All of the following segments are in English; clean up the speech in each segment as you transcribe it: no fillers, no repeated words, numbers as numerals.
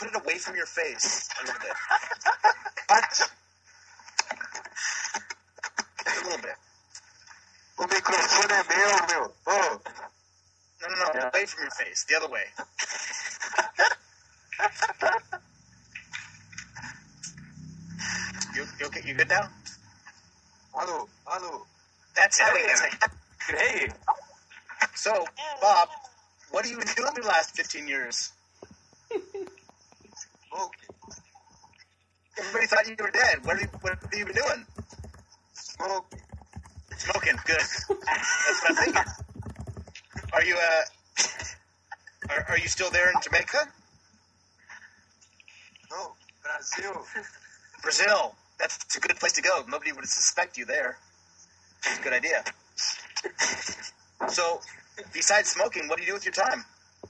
put it away from your face a little bit. What? Just a little bit. O microfone é meu, meu. Oh. No, away from your face. The other way. You okay? You good now? Alô, alô. That's it. Hey. So, Bob, what have you been doing the last 15 years? Smoking. Everybody thought you were dead. What have you been doing? Smoking. Smoking. Good. That's what I'm thinking. Are you are you still there in Jamaica? No, Brasil. Brazil. That's a good place to go. Nobody would suspect you there. It's a good idea. So, besides smoking, what do you do with your time?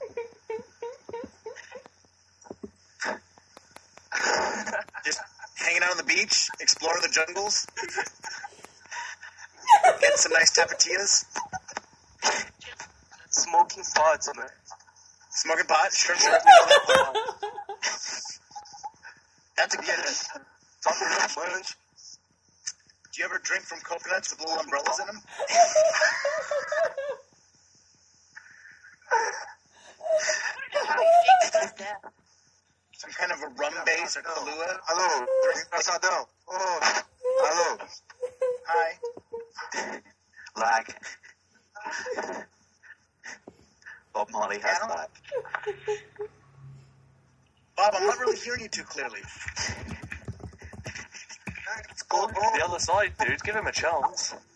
Just hanging out on the beach, exploring the jungles, getting some nice tapatillas, Smoking pods, man. smoking pot. Sure. That's a good. Talking a bunch. Do you ever drink from coconuts with little umbrellas in them? Some kind of a rum base or Kahlua? Alô, engraçadão. Oh, alô. Hi. Lag. Bob Marley has Yeah. lag. Bob, I'm not really hearing you too clearly. It's called the other side, dude. Give him a chance.